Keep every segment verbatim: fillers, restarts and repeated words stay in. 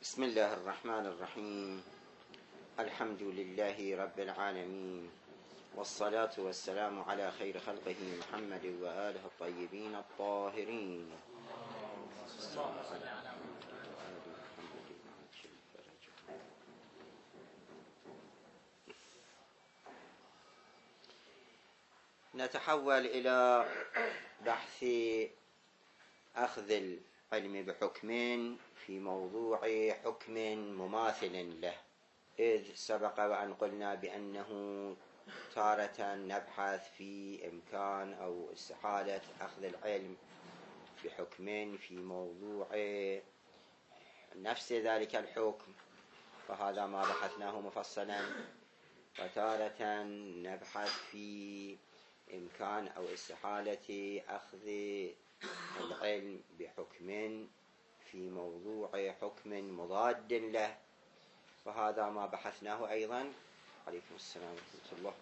بسم الله الرحمن الرحيم. الحمد لله رب العالمين، والصلاة والسلام على خير خلقه محمد وآله الطيبين الطاهرين. نتحول إلى بحث أخذ العلم بحكم في موضوع حكم مماثل له، إذ سبق وأن قلنا بأنه تارة نبحث في إمكان أو استحالة أخذ العلم بحكم في موضوع نفس ذلك الحكم، فهذا ما بحثناه مفصلا. وتارة نبحث في إمكان أو استحالة أخذ العلم بحكم في موضوع حكم مضاد له، فهذا ما بحثناه أيضا. عليكم السلام ورحمة الله.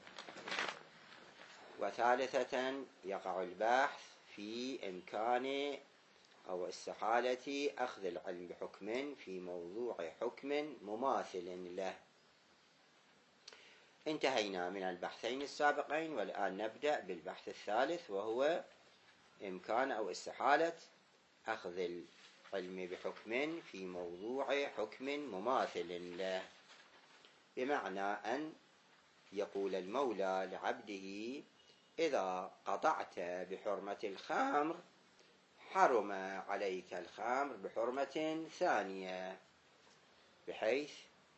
وثالثة يقع البحث في إمكان أو استحالة أخذ العلم بحكم في موضوع حكم مماثل له. انتهينا من البحثين السابقين، والآن نبدأ بالبحث الثالث، وهو إمكان أو استحالة أخذ العلم بحكم في موضوع حكم مماثل له، بمعنى أن يقول المولى لعبده: إذا قطعت بحرمة الخمر حرم عليك الخمر بحرمة ثانية، بحيث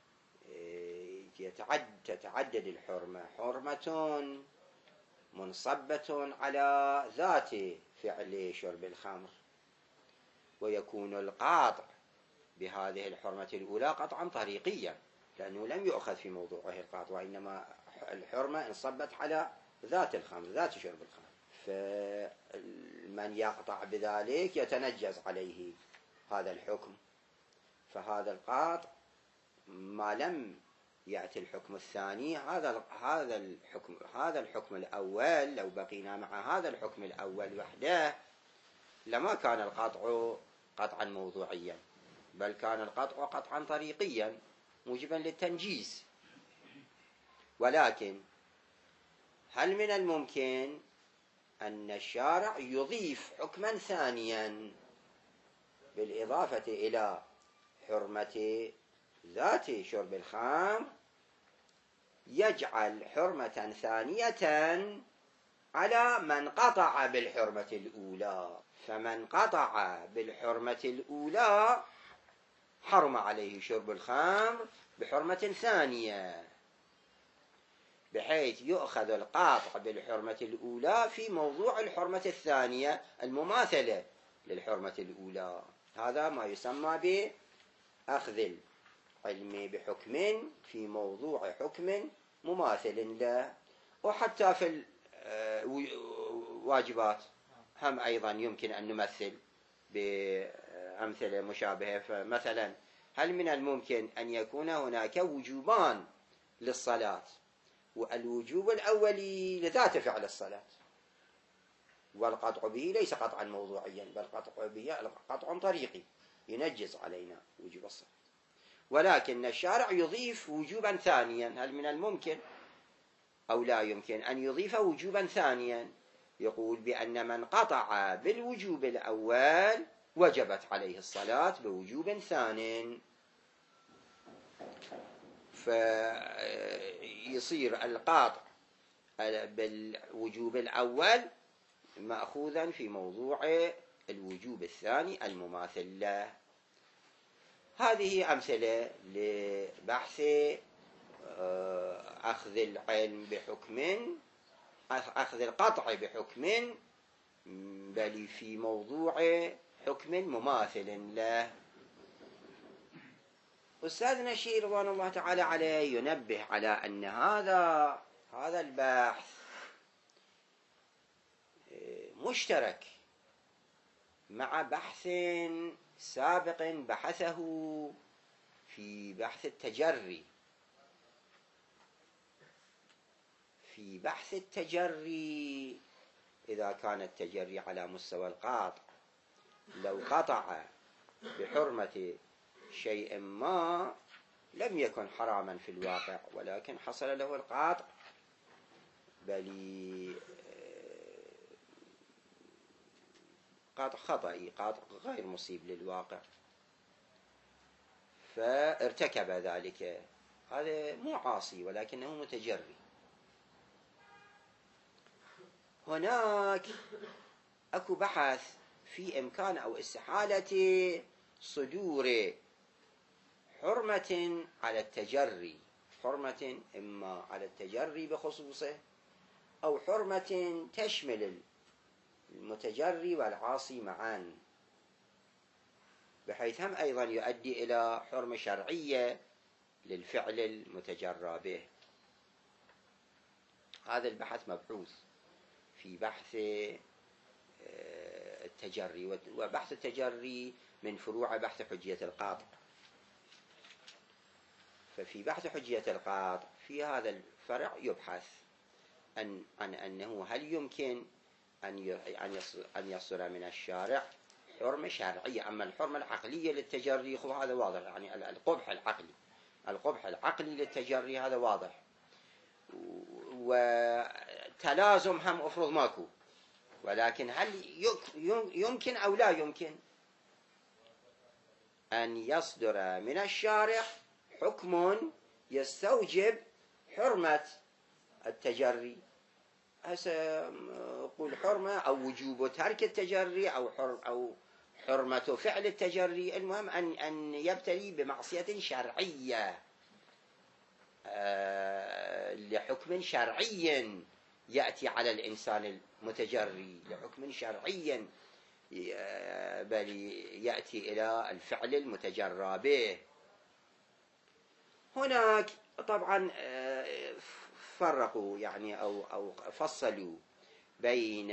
تتعدد الحرمة، حرمة منصبة على ذات فعل شرب الخمر، ويكون القاطع بهذه الحرمة الأولى قطعا طريقيا، لأنه لم يؤخذ في موضوعه القاطع، وإنما الحرمة انصبت على ذات الخمر، ذات شرب الخمر، فمن يقطع بذلك يتنجز عليه هذا الحكم. فهذا القاطع ما لم يأتي الحكم الثاني، هذا هذا الحكم هذا الحكم الأول، لو بقينا مع هذا الحكم الأول وحده لما كان القطع قطعا موضوعيا، بل كان القطع قطعا طريقيا موجبا للتنجيز. ولكن هل من الممكن أن الشارع يضيف حكما ثانيا بالإضافة إلى حرمة ذات شرب الخمر، يجعل حرمة ثانية على من قطع بالحرمة الأولى؟ فمن قطع بالحرمة الأولى حرم عليه شرب الخمر بحرمة ثانية، بحيث يؤخذ القاطع بالحرمة الأولى في موضوع الحرمة الثانية المماثلة للحرمة الأولى. هذا ما يسمى بأخذ العلم بحكم في موضوع حكم مماثل له. وحتى في الواجبات هم أيضا يمكن أن نمثل بأمثلة مشابهة. فمثلا هل من الممكن أن يكون هناك وجوبان للصلاة، والوجوب الأولي لذات فعل الصلاة، والقطع به ليس قطعا موضوعيا، بل قطع به قطع طريقي ينجز علينا وجوب الصلاة، ولكن الشارع يضيف وجوبا ثانيا؟ هل من الممكن أو لا يمكن أن يضيف وجوبا ثانيا يقول بأن من قطع بالوجوب الأول وجبت عليه الصلاة بوجوب ثان، فيصير القاطع بالوجوب الأول مأخوذا في موضوع الوجوب الثاني المماثل له. هذه أمثلة لبحث أخذ العلم بحكم، أخذ القطع بحكم بل في موضوع حكم مماثل له. أستاذنا الشيخ رضوان الله تعالى عليه ينبه على أن هذا هذا البحث مشترك مع بحث سابق بحثه في بحث التجري. في بحث التجري إذا كان التجري على مستوى القاطع، لو قطع بحرمة شيء ما لم يكن حراما في الواقع ولكن حصل له القاطع، بل قاطع خطئي، قاطع غير مصيب للواقع، فارتكب ذلك. هذا مو عاصي ولكنه متجري. هناك اكو بحث في امكان او استحالة صدور حرمة على التجري، حرمة اما على التجري بخصوصه او حرمة تشمل المتجري والعاصي معا، بحيث هم ايضا يؤدي الى حرمة شرعية للفعل المتجرى به. هذا البحث مبحوث في بحث التجري، وبحث التجري من فروع بحث حجية القاطع. ففي بحث حجية القاطع في هذا الفرع يبحث عن عن أنه هل يمكن أن أن يصدر من الشارع حرمة شرعية. أما الحرمة العقلية للتجري هذا واضح، يعني القبح العقلي، القبح العقلي للتجري هذا واضح، وتلازم هم أفرض ماكو، ولكن هل يمكن أو لا يمكن أن يصدر من الشارع حكم يستوجب حرمة التجري؟ هسه نقول حرمة أو وجوب ترك التجري أو حر أو حرمة فعل التجري، المهم أن أن يبتلي بمعصية شرعية أه لحكم شرعي يأتي على الإنسان المتجري، لحكم شرعي بل يأتي إلى الفعل المتجرى به. هناك طبعا فرقوا يعني أو أو فصلوا بين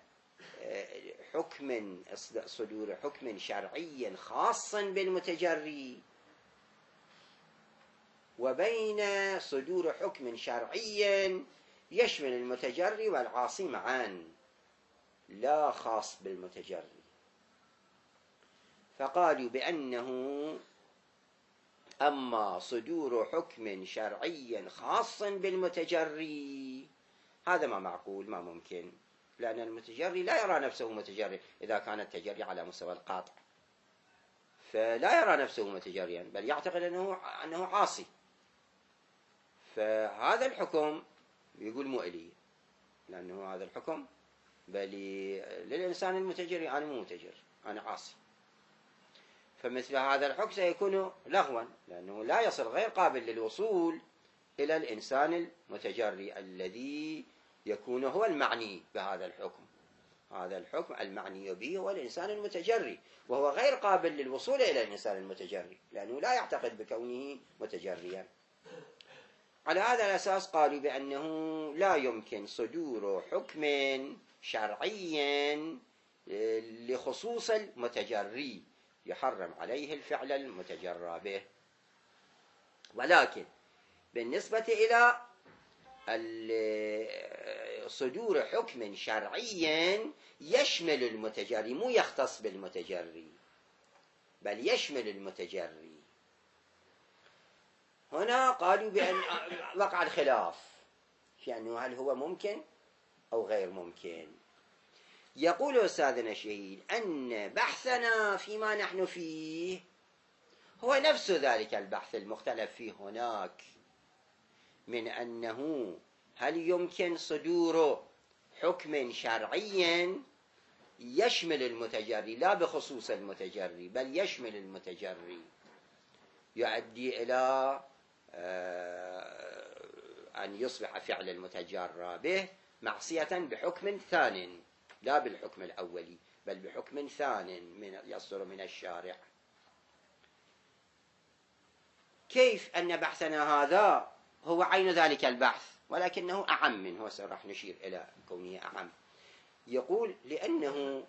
حكم صدور حكم شرعي خاص بالمتجري وبين صدور حكم شرعي يشمل المتجري والعاصي معا لا خاص بالمتجري. فقالوا بأنه أما صدور حكم شرعي خاص بالمتجري هذا ما معقول، ما ممكن، لأن المتجري لا يرى نفسه متجري إذا كان التجري على مستوى القاطع، فلا يرى نفسه متجريا بل يعتقد أنه أنه عاصي. فهذا الحكم يقول مو إلي، لأنه هذا الحكم بل للإنسان المتجري، أنا مو متجر، أنا عاصي. فمثل هذا الحكم سيكون لغوا، لأنه لا يصل، غير قابل للوصول إلى الإنسان المتجري الذي يكون هو المعني بهذا الحكم. هذا الحكم المعني به هو الإنسان المتجري، وهو غير قابل للوصول إلى الإنسان المتجري لأنه لا يعتقد بكونه متجريا. على هذا الأساس قالوا بأنه لا يمكن صدور حكم شرعي لخصوص المتجري يحرم عليه الفعل المتجرى به، ولكن بالنسبة إلى صدور حكم شرعي يشمل المتجري، مو يختص بالمتجري بل يشمل المتجري، هنا قالوا بأن وقع الخلاف في أنه هل هو ممكن أو غير ممكن. يقول أستاذنا الشهيد أن بحثنا فيما نحن فيه هو نفس ذلك البحث المختلف فيه هناك، من أنه هل يمكن صدور حكم شرعي يشمل المتجري، لا بخصوص المتجري بل يشمل المتجري، يؤدي إلى أن يصبح فعل المتجرى به معصية بحكم ثان، لا بالحكم الأولي بل بحكم ثان من يصدر من الشارع. كيف أن بحثنا هذا هو عين ذلك البحث ولكنه أعم منه، سنراح نشير إلى كونه أعم. يقول لأنه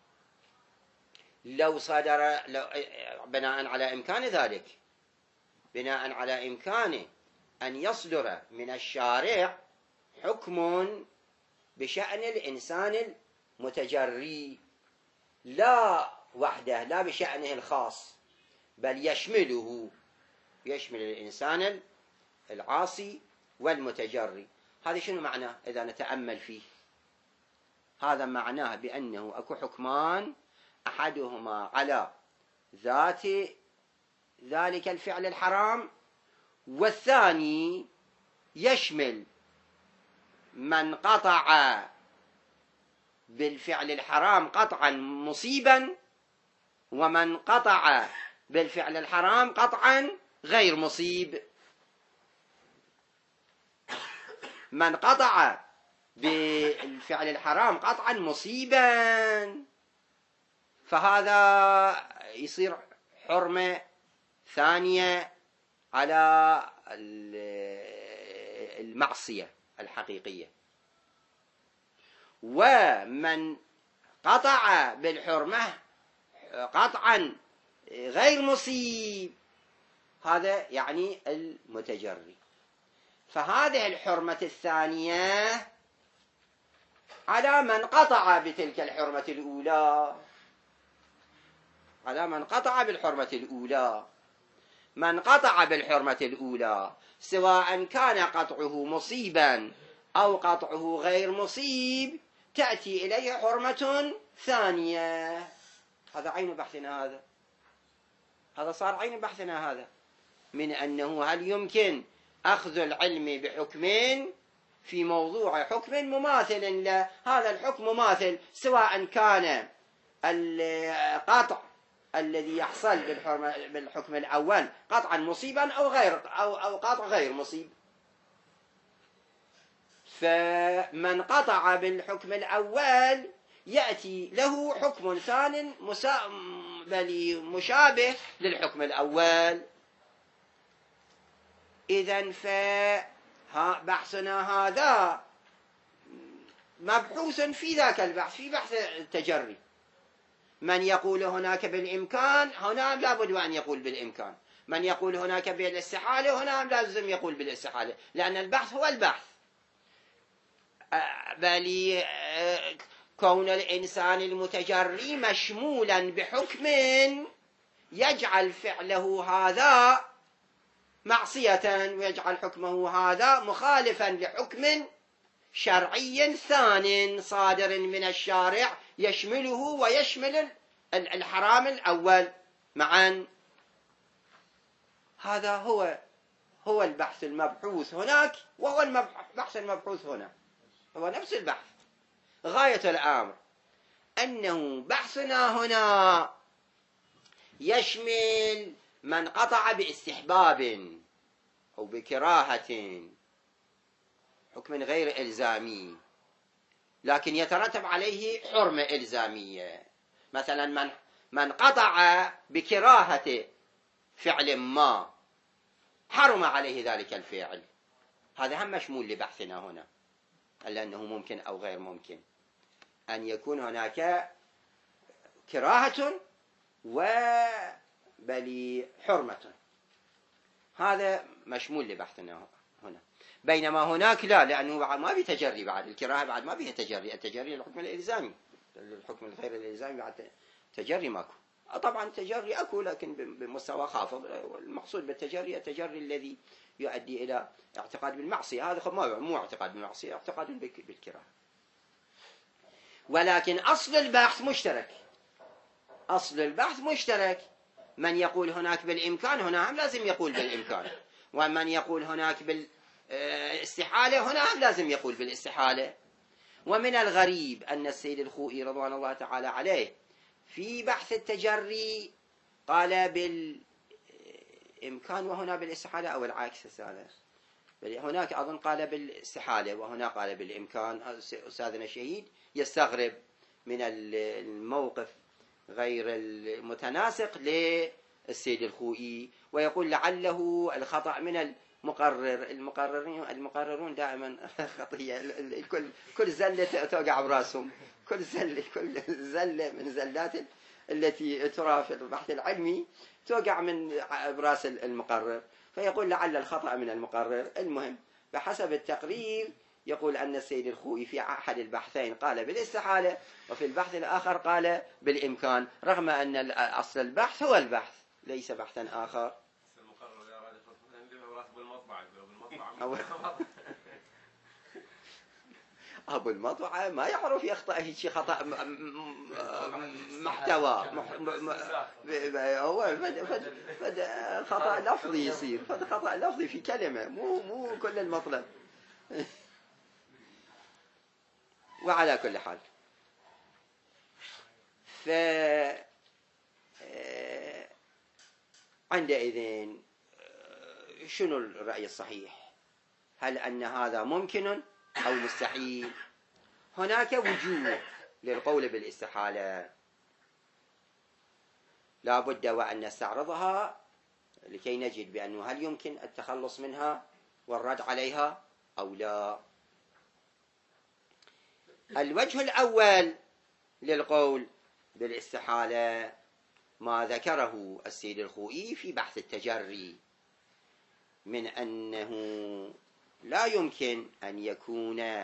لو صدر لو بناء على إمكان ذلك، بناء على إمكانه أن يصدر من الشارع حكم بشأن الإنسان المتجري لا وحده، لا بشأنه الخاص بل يشمله، يشمل الإنسان العاصي والمتجري. هذا شنو معناه إذا نتأمل فيه؟ هذا معناه بأنه أكو حكمان، أحدهما على ذات ذلك الفعل الحرام، والثاني يشمل من قطع بالفعل الحرام قطعا مصيبا، ومن قطع بالفعل الحرام قطعا غير مصيب. من قطع بالفعل الحرام قطعا مصيبا فهذا يصير حرمة ثانية على المعصية الحقيقية. ومن قطع بالحرمة قطعا غير مصيب هذا يعني المتجري. فهذه الحرمة الثانية على من قطع بتلك الحرمة الأولى، على من قطع بالحرمة الأولى. من قطع بالحرمة الأولى سواء كان قطعه مصيبا أو قطعه غير مصيب تأتي إليه حرمة ثانية. هذا عين بحثنا، هذا هذا صار عين بحثنا هذا، من أنه هل يمكن أخذ العلم بحكم في موضوع حكم مماثل له. هذا الحكم مماثل سواء كان القطع الذي يحصل بالحكم الأول قطعا مصيبا أو غير أو أو قطع غير مصيب. فمن قطع بالحكم الأول يأتي له حكم ثاني مشابه للحكم الأول. إذن فبحثنا هذا مبحوث في ذاك البحث، في بحث التجري. من يقول هناك بالإمكان هنا لابد أن يقول بالإمكان، من يقول هناك بالاستحالة هنا لازم يقول بالاستحالة، لأن البحث هو البحث. بل كون الإنسان المتجري مشمولا بحكم يجعل فعله هذا معصية ويجعل حكمه هذا مخالفا لحكم شرعي ثان صادر من الشارع يشمله ويشمل الحرام الأول معا. هذا هو هو البحث المبحوث هناك، وهو البحث المبحوث هنا، هو نفس البحث. غاية الأمر أنه بحثنا هنا يشمل من قطع باستحباب أو بكراهة، حكم غير إلزامي لكن يترتب عليه حرمة إلزامية. مثلا من من قطع بكراهة فعل ما حرم عليه ذلك الفعل، هذا هم مشمول لبحثنا هنا، لأنه ممكن أو غير ممكن أن يكون هناك كراهة وبل حرمة، هذا مشمول لبحثنا هنا. بينما هناك لا، لأنه ما في تجري بعد، الكراهة بعد ما فيها تجري، التجري الحكم الإلزامي، الحكم الغير الإلزامي بعد تجري ماكو. طبعا التجري أكو لكن بمستوى خافض، المقصود بالتجري التجري الذي يؤدي إلى اعتقاد بالمعصية، هذا مو اعتقاد بالمعصية، اعتقاد بالكراهة. ولكن أصل البحث مشترك، أصل البحث مشترك. من يقول هناك بالإمكان هنا هم لازم يقول بالإمكان، ومن يقول هناك بالاستحالة هنا هم لازم يقول بالاستحالة. ومن الغريب أن السيد الخوئي رضوان الله تعالى عليه في بحث التجري قال بالإمكان وهنا بالاستحالة، أو العكس، هناك أظن قال بالاستحالة وهنا قال بالإمكان. أستاذنا الشهيد يستغرب من الموقف غير المتناسق للسيد الخوئي، ويقول لعله الخطأ من المقرر. المقررين المقررون دائما خطية، كل كل زلة توقع براسهم، كل زلة كل زلة من زلات التي ترى في البحث العلمي توقع من براس المقرر، فيقول لعل الخطأ من المقرر. المهم بحسب التقرير يقول أن السيد الخوئي في أحد البحثين قال بالاستحالة، وفي البحث الآخر قال بالإمكان، رغم أن أصل البحث هو البحث. ليس بحثا آخر. أبو المطبعة ما يعرف يخطأ في شيء خطأ محتوى، هو خطأ لفظي يصير، خطأ لفظي في كلمة، مو مو كل المطلب. وعلى كل حال، ف عندئذ شنو الرأي الصحيح؟ هل أن هذا ممكن أو مستحيل؟ هناك وجوه للقول بالاستحالة لا بد وأن نستعرضها لكي نجد بأنه هل يمكن التخلص منها والرد عليها أو لا. الوجه الأول للقول بالاستحالة ما ذكره السيد الخوئي في بحث التجري من أنه لا يمكن أن يكون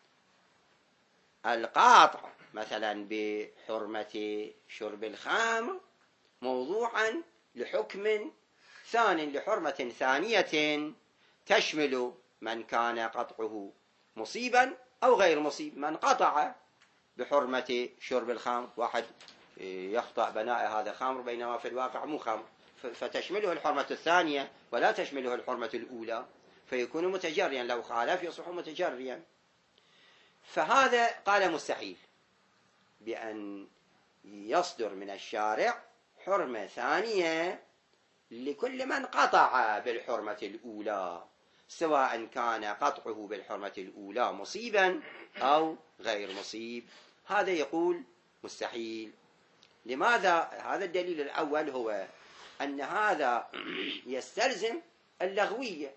القاطع مثلا بحرمة شرب الخمر موضوعا لحكم ثان لحرمة ثانية تشمل من كان قطعه مصيبا أو غير مصيب. من قطع بحرمة شرب الخمر، واحد يخطأ بناء هذا خمر بينما في الواقع مو خمر، فتشمله الحرمة الثانية ولا تشمله الحرمة الأولى، فيكون متجريا، لو خالف يصبح متجريا. فهذا قال مستحيل بأن يصدر من الشارع حرمة ثانية لكل من قطع بالحرمة الأولى، سواء كان قطعه بالحرمة الأولى مصيبا أو غير مصيب. هذا يقول مستحيل. لماذا؟ هذا الدليل الأول هو أن هذا يستلزم اللغوية،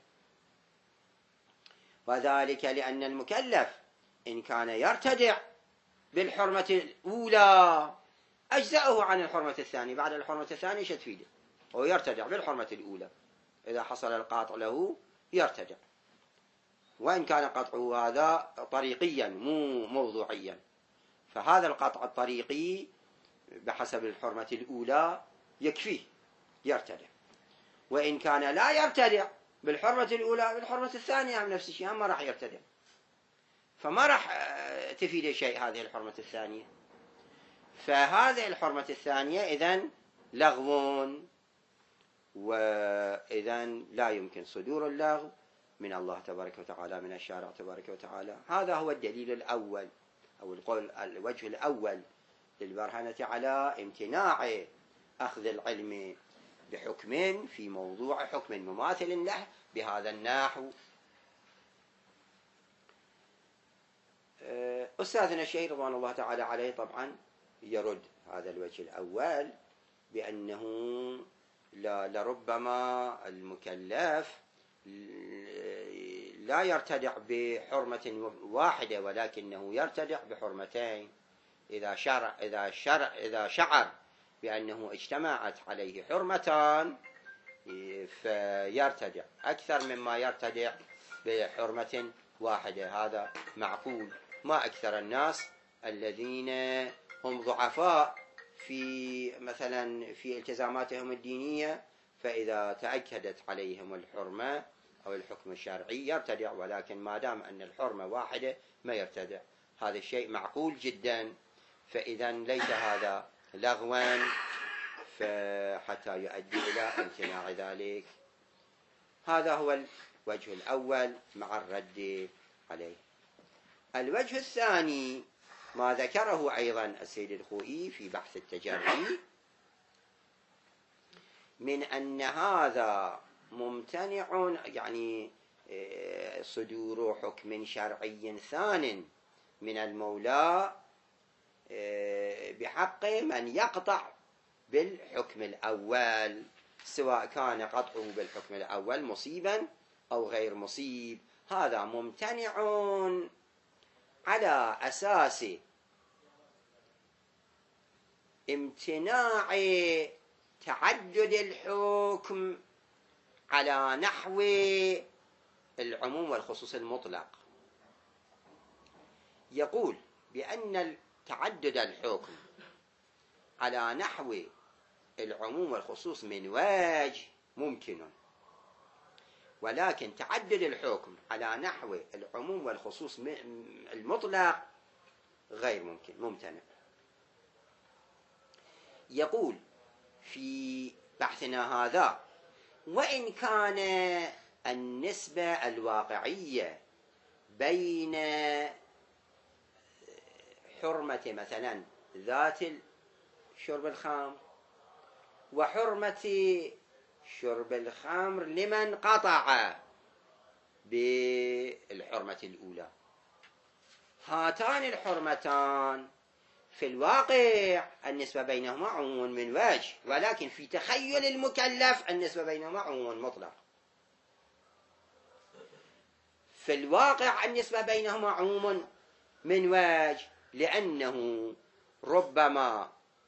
وذلك لأن المكلف إن كان يرتدع بالحرمة الأولى أجزأه عن الحرمة الثانية. بعد الحرمة الثانية شو تفيده؟ هو يرتدع بالحرمة الأولى، إذا حصل القاطع له يرتدع، وإن كان قطعه هذا طريقيا مو موضوعيا، فهذا القطع الطريقي بحسب الحرمة الأولى يكفيه يرتدع. وإن كان لا يرتدع بالحرمة الأولى بالحرمة الثانية هم نفس الشيء، هم ما راح يرتدع، فما راح تفيد شيء هذه الحرمة الثانية. فهذه الحرمة الثانية إذن لغو، وإذن لا يمكن صدور اللغو من الله تبارك وتعالى، من الشارع تبارك وتعالى. هذا هو الدليل الأول أو القول الوجه الأول للبرهنة على امتناع أخذ العلم بحكم في موضوع حكم مماثل له بهذا النحو. أستاذنا الشهير رضوان الله تعالى عليه طبعا يرد هذا الوجه الأول بأنه لربما المكلف لا يرتدع بحرمة واحدة ولكنه يرتدع بحرمتين. إذا شرع إذا شرع إذا شعر بأنه اجتمعت عليه حرمتان فيرتدع أكثر مما يرتدع بحرمة واحدة. هذا معقول. ما أكثر الناس الذين هم ضعفاء في مثلا في التزاماتهم الدينية، فإذا تأكدت عليهم الحرمة أو الحكم الشرعي يرتدع، ولكن ما دام أن الحرمة واحدة ما يرتدع. هذا الشيء معقول جدا. فإذا ليس هذا لغوا فحتى يؤدي إلى امتناع ذلك. هذا هو الوجه الأول مع الرد عليه. الوجه الثاني ما ذكره أيضا السيد الخوئي في بحث التجري من أن هذا ممتنع، يعني صدور حكم شرعي ثان من المولى بحق من يقطع بالحكم الأول، سواء كان قطعه بالحكم الأول مصيبا أو غير مصيب. هذا ممتنع على أساس امتناع تعدد الحكم على نحو العموم والخصوص المطلق. يقول بأن تعدد الحكم على نحو العموم والخصوص من وجه ممكن، ولكن تعدد الحكم على نحو العموم والخصوص المطلق غير ممكن، ممتنع. يقول في بحثنا هذا: وإن كان النسبة الواقعية بين حرمة مثلا ذات شرب الخمر وحرمة شرب الخمر لمن قطع بالحرمة الأولى، هاتان الحرمتان في الواقع النسبة بينهما عموم من وجه، ولكن في تخيل المكلف النسبة بينهما عموم مطلق. في الواقع النسبة بينهما عموم من وجه، لأنه ربما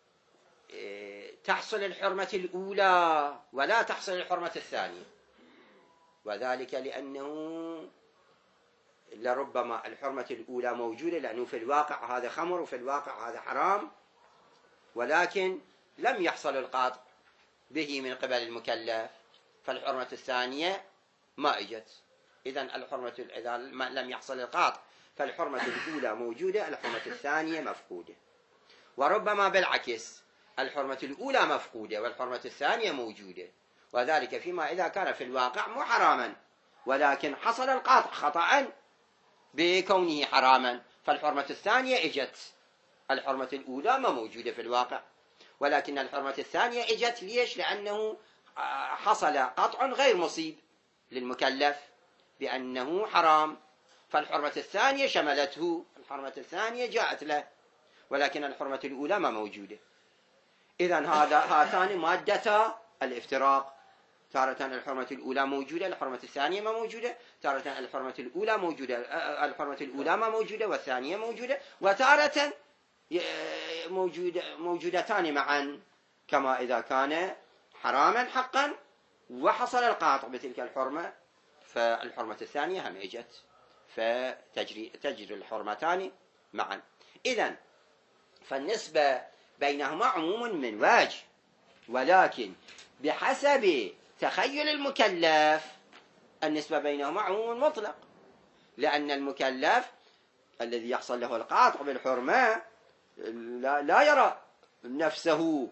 تحصل الحرمة الأولى ولا تحصل الحرمة الثانية، وذلك لأنه لربما الحرمة الأولى موجودة، لأنه في الواقع هذا خمر وفي الواقع هذا حرام، ولكن لم يحصل القطع به من قبل المكلف، فالحرمة الثانية ما اجت. إذن الحرمة إذا لم يحصل القطع فالحرمة الأولى موجودة، الحرمة الثانية مفقودة. وربما بالعكس، الحرمة الأولى مفقودة والحرمة الثانية موجودة، وذلك فيما إذا كان في الواقع مو حراما، ولكن حصل القطع خطأ بكونه حراما، فالحرمة الثانية اجت. الحرمة الأولى ما موجودة في الواقع، ولكن الحرمة الثانية اجت. ليش؟ لأنه حصل قطع غير مصيب للمكلف بأنه حرام، فالحرمة الثانية شملته، الحرمة الثانية جاءت له، ولكن الحرمة الأولى ما موجودة. إذن هذا هاتان مادتا الافتراق، تارة الحرمة الأولى موجودة، الحرمة الثانية ما موجودة، تارة الحرمة الأولى موجودة، الحرمة الأولى ما موجودة والثانية موجودة، وتارة موجودة موجودتان معا، كما إذا كان حراما حقا وحصل القاطع بتلك الحرمة فالحرمة الثانية هم اجت، فتجري تجري الحرمتان معا. إذن فالنسبة بينهما عموم من وجه، ولكن بحسب تخيل المكلف النسبة بينهما عموم مطلق، لأن المكلف الذي يحصل له القاطع بالحرمة لا, لا يرى نفسه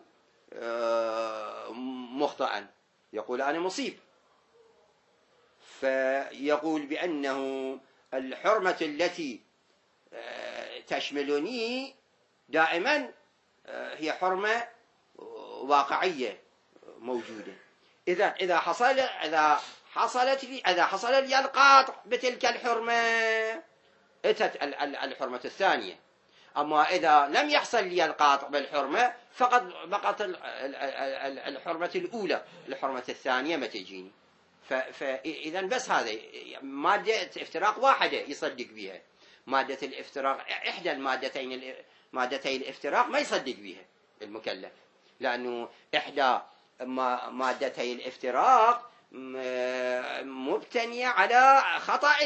مخطئا، يقول أنا مصيب، فيقول بأنه الحرمة التي تشملني دائما هي حرمة واقعية موجودة. إذا إذا حصل إذا حصلت لي إذا حصل لي القاطع بتلك الحرمة أتت الحرمة الثانية، أما إذا لم يحصل لي القاطع بالحرمة فقط بقت الحرمة الأولى، الحرمة الثانية ما تجيني. فإذا بس هذا مادة افتراق واحدة يصدق بها، مادة الافتراق إحدى المادتين مادتي الافتراق ما يصدق بها المكلف، لأنه إحدى مادتي الافتراق مبتنية على خطأ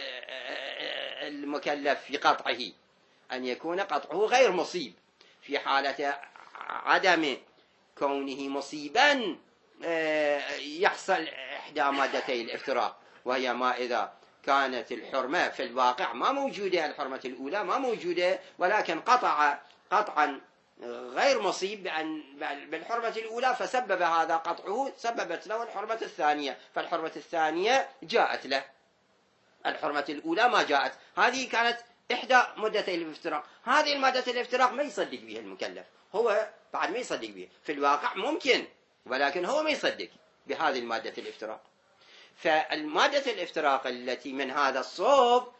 المكلف في قطعه، أن يكون قطعه غير مصيب. في حالة عدم كونه مصيبا يحصل إحدى مادتي الافتراق، وهي ما إذا كانت الحرمة في الواقع ما موجودة، الحرمة الأولى ما موجودة، ولكن قطع قطعا غير مصيب بالحرمة الأولى، فسبب هذا قطعه سببت له الحرمة الثانية، فالحرمة الثانية جاءت له، الحرمة الأولى ما جاءت. هذه كانت إحدى مادتي الافتراق. هذه المادة الافتراق ما يصدق بها المكلف، هو بعد ما يصدق بها في الواقع ممكن، ولكن هو ما يصدق بهذه المادة الافتراق. فالمادة الافتراق التي من هذا الصوب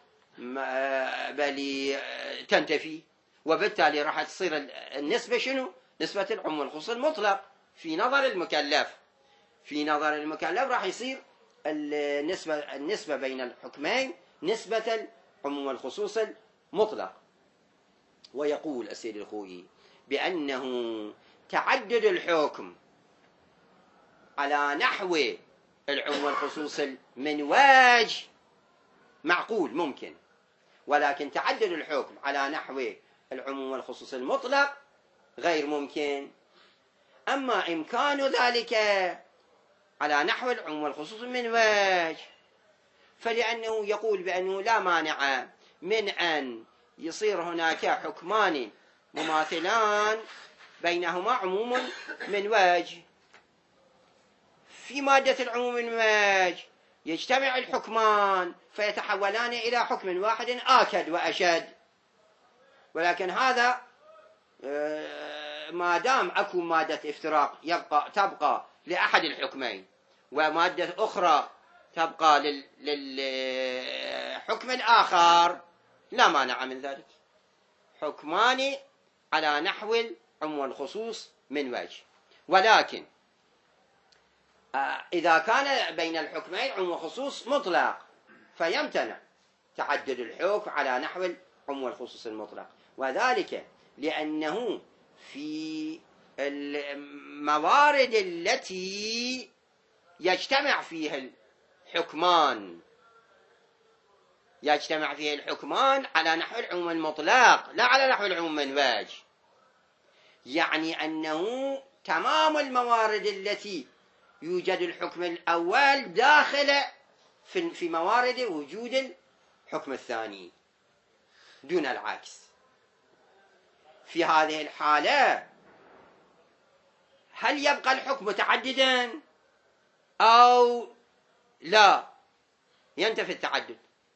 بل تنتفي، وبالتالي راح تصير النسبة شنو؟ نسبة العموم والخصوص المطلق في نظر المكلف. في نظر المكلف راح يصير النسبة النسبة بين الحكمين نسبة العموم والخصوص المطلق. ويقول السيد الخوئي بأنه تعدد الحكم على نحو العموم والخصوص من وجه معقول ممكن، ولكن تعدد الحكم على نحو العموم والخصوص المطلق غير ممكن. أما إمكان ذلك على نحو العموم والخصوص من وجه، فلأنه يقول بأنه لا مانع من أن يصير هناك حكمان مماثلان بينهما عموم من وجه. في مادة العموم من وجه يجتمع الحكمان فيتحولان إلى حكم واحد آكد وأشد، ولكن هذا ما دام أكو مادة افتراق يبقى تبقى لأحد الحكمين، ومادة أخرى تبقى للحكم الآخر، لا مانع من ذلك. حكمان على نحو العموم والخصوص من وجه. ولكن إذا كان بين الحكمين عموم وخصوص مطلق فيمتنع تعدد الحكم على نحو العموم والخصوص المطلق، وذلك لأنه في الموارد التي يجتمع فيها الحكمان يجتمع فيها الحكمان على نحو العموم المطلق لا على نحو العموم من وجه، يعني أنه تمام الموارد التي يوجد الحكم الأول داخل في موارد وجود الحكم الثاني دون العكس. في هذه الحالة هل يبقى الحكم متعددا أو لا؟ ينتفي التعدد.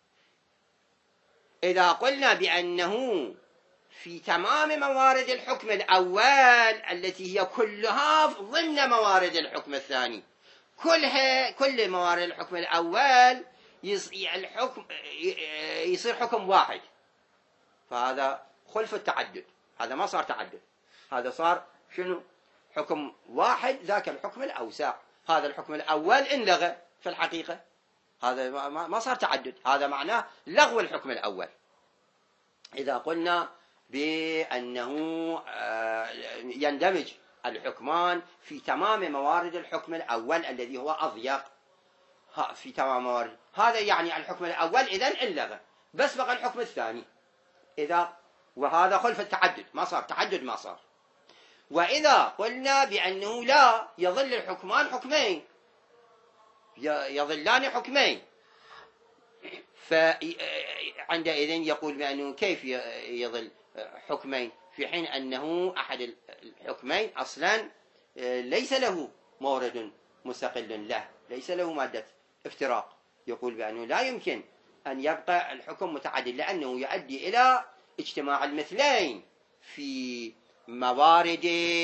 إذا قلنا بأنه في تمام موارد الحكم الأول التي هي كلها ضمن موارد الحكم الثاني، كلها كل موارد الحكم الأول الحكم يصير حكم واحد، فهذا خلف التعدد، هذا ما صار تعدد، هذا صار شنو؟ حكم واحد، ذاك الحكم الأوسع، هذا الحكم الأول انلغى في الحقيقة، هذا ما صار تعدد، هذا معناه لغو الحكم الأول. إذا قلنا بأنه يندمج الحكمان في تمام موارد الحكم الأول الذي هو أضيق في تمام موارد، هذا يعني الحكم الأول إذن انلغى، بس بقى الحكم الثاني، إذا وهذا خلف التعدد، ما صار تعدد، ما صار. وإذا قلنا بأنه لا، يظل الحكمان حكمين، يظلان حكمين، فعندئذ يقول بأنه كيف يظل حكمين في حين أنه أحد الحكمين أصلا ليس له مورد مستقل له، ليس له مادة افتراق. يقول بأنه لا يمكن أن يبقى الحكم متعدد، لأنه يؤدي إلى اجتماع المثلين في موارد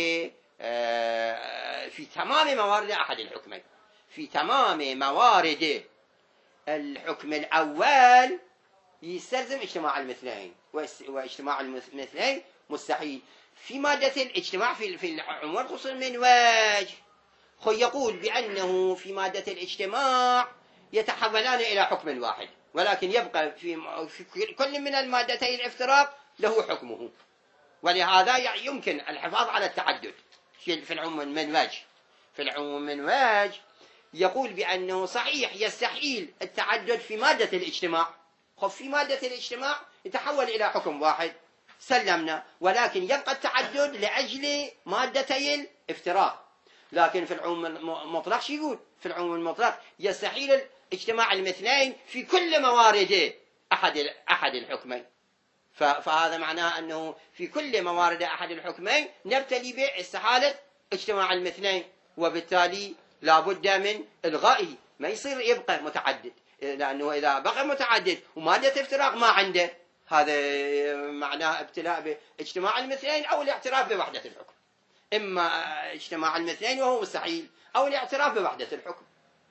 في تمام موارد أحد الحكمين، في تمام موارد الحكم الأول يستلزم اجتماع المثلين، واجتماع المثلين مستحيل. في مادة الاجتماع في في العموم والخصوص من وجه، يقول بأنه في مادة الاجتماع يتحولان إلى حكم واحد، ولكن يبقى في في كل من المادتين الافتراق له حكمه، ولهذا يمكن الحفاظ على التعدد في العموم من وجه. في العموم من وجه يقول بأنه صحيح يستحيل التعدد في مادة الاجتماع، خب في مادة الاجتماع يتحول إلى حكم واحد سلمنا، ولكن يبقى التعدد لأجل مادتي الافتراق. لكن في العموم المطلق شو يقول؟ في العموم المطلق يستحيل اجتماع المثلين في كل موارد أحد أحد الحكمين، فهذا معناه أنه في كل موارد أحد الحكمين نبتلي باستحالة اجتماع المثلين، وبالتالي لا بد من إلغائه، ما يصير يبقى متعدد، لأنه إذا بقى متعدد ومادة افتراق ما عنده، هذا معناه ابتلاء باجتماع المثلين أو الاعتراف بوحدة الحكم، إما اجتماع المثلين وهو مستحيل أو الاعتراف بوحدة الحكم.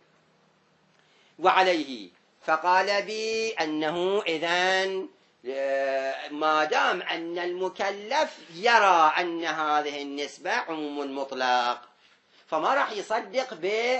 وعليه فقال بأنه إذن ما دام أن المكلف يرى أن هذه النسبة عموم مطلق، فما راح يصدق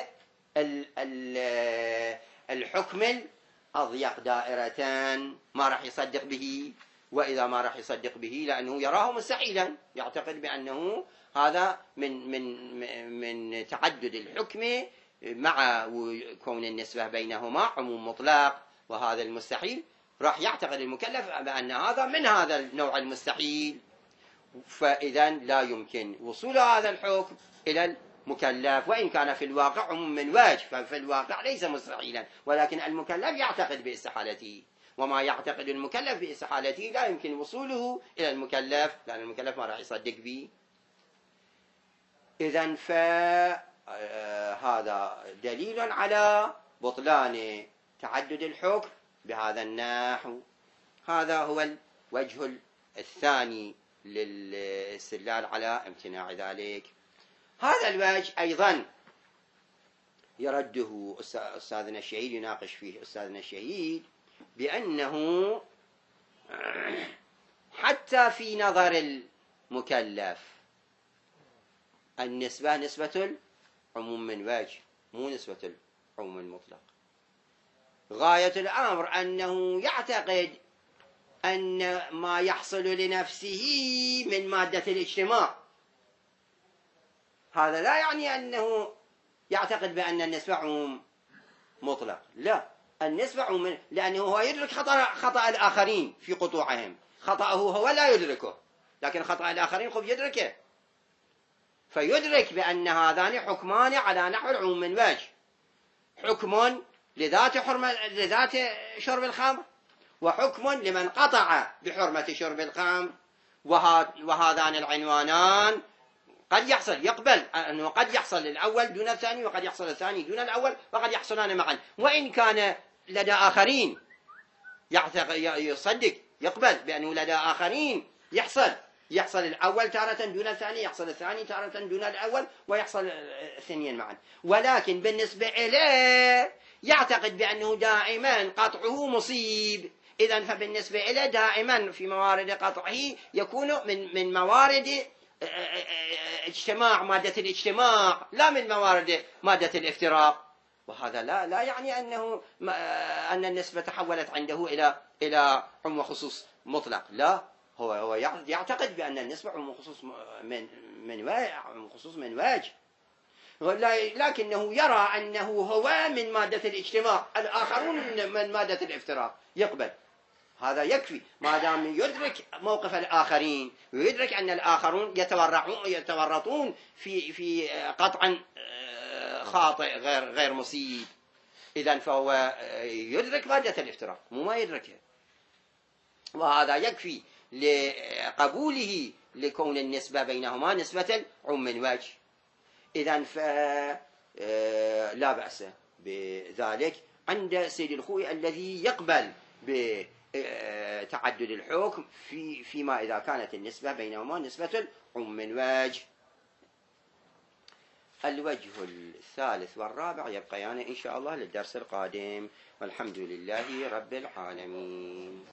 بالحكم الأضيق دائرة، ما راح يصدق به. وإذا ما راح يصدق به لأنه يراه مستحيلا، يعتقد بأنه هذا من من من تعدد الحكم مع كون النسبة بينهما عموم مطلق، وهذا المستحيل راح يعتقد المكلف بأن هذا من هذا النوع المستحيل. فإذا لا يمكن وصول هذا الحكم إلى المكلف، وإن كان في الواقع عموم من وجه، ففي الواقع ليس مستحيلا، ولكن المكلف يعتقد باستحالته، وما يعتقد المكلف باستحالته لا يمكن وصوله إلى المكلف، لأن المكلف ما راح يصدق به. إذن فهذا دليل على بطلان تعدد الحكم بهذا النحو. هذا هو الوجه الثاني للاستدلال على امتناع ذلك. هذا الوجه أيضا يرده أستاذنا الشهيد، يناقش فيه أستاذنا الشهيد بأنه حتى في نظر المكلف النسبة نسبة العموم من وجه، مو نسبة العموم المطلق. غاية الأمر أنه يعتقد أن ما يحصل لنفسه من مادة الاجتماع، هذا لا يعني أنه يعتقد بأن النسبة عموم مطلق، لا، النسبة عموم، لأنه هو يدرك خطأ, خطأ الآخرين في قطوعهم، خطأه هو لا يدركه، لكن خطأ الآخرين خب يدركه، فيدرك بأن هذان حكمان على نحو العموم من وجه، حكم لذات حرمة لذات شرب الخمر، وحكم لمن قطع بحرمة شرب الخمر، وهذان العنوانان قد يحصل يقبل أنه قد يحصل الأول دون الثاني، وقد يحصل الثاني دون الأول، وقد يحصلان معا، وإن كان لدى آخرين يصدق يقبل بأنه لدى آخرين يحصل يحصل الأول تارة دون الثاني، يحصل الثاني تارة دون الأول، ويحصل الاثنين معا، ولكن بالنسبة إليه يعتقد بأنه دائما قطعه مصيب. إذن فبالنسبة إليه دائما في موارد قطعه يكون من من موارد اجتماع مادة الاجتماع، لا من موارد مادة الافتراق. وهذا لا لا يعني أنه أن النسبة تحولت عنده إلى إلى عموم وخصوص مطلق، لا، هو هو يعتقد بأن النسبة عموم وخصوص من من عموم وخصوص من وجه، لكنه يرى أنه هو من مادة الاجتماع، الآخرون من مادة الافتراق، يقبل. هذا يكفي ما دام يدرك موقف الآخرين، ويدرك أن الآخرون يتورعون يتورطون في في قطع خاطئ غير غير مصيب. إذن فهو يدرك مادة الافتراق، مو ما يدركها، وهذا يكفي لقبوله لكون النسبة بينهما نسبة العموم من وجه. إذن فلا بأس بذلك عند سيد الخوئي الذي يقبل بتعدد الحكم في فيما إذا كانت النسبة بينهما نسبة العموم من وجه. الوجه الثالث والرابع يبقيان إن شاء الله للدرس القادم، والحمد لله رب العالمين.